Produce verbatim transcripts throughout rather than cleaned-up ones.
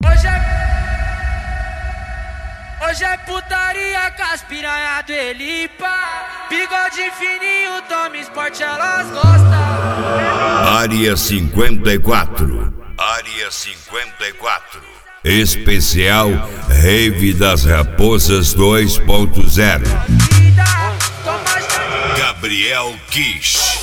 Hoje é, hoje é putaria com as piranha do Elipa. Bigode fininho, toma esporte, elas gostam. Área cinquenta e quatro. Área cinquenta e quatro. Especial Rave das Raposas dois ponto zero. Gabriel Kish.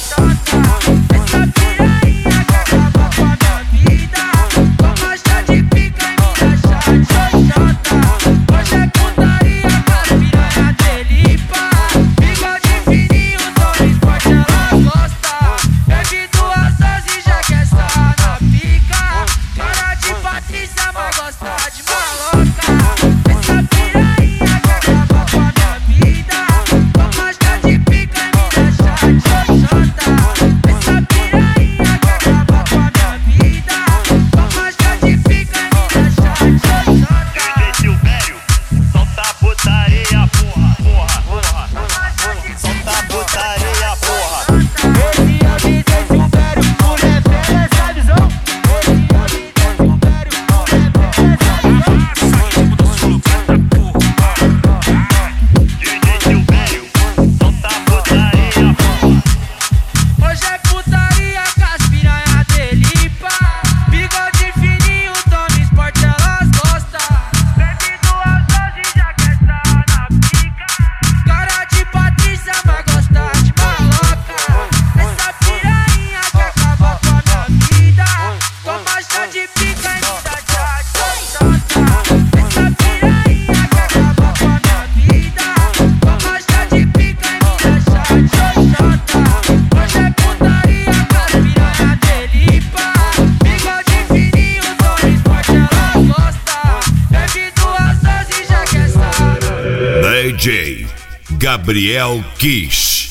D J Gabriel Kish.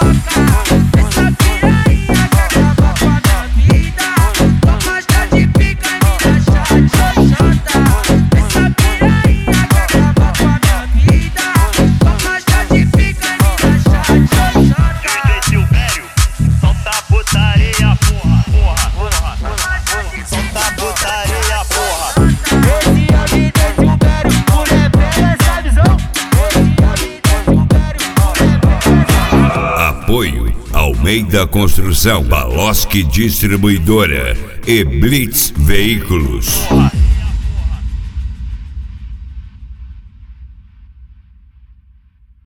Apoio Almeida Construção, Baloski Distribuidora e Blitz Veículos.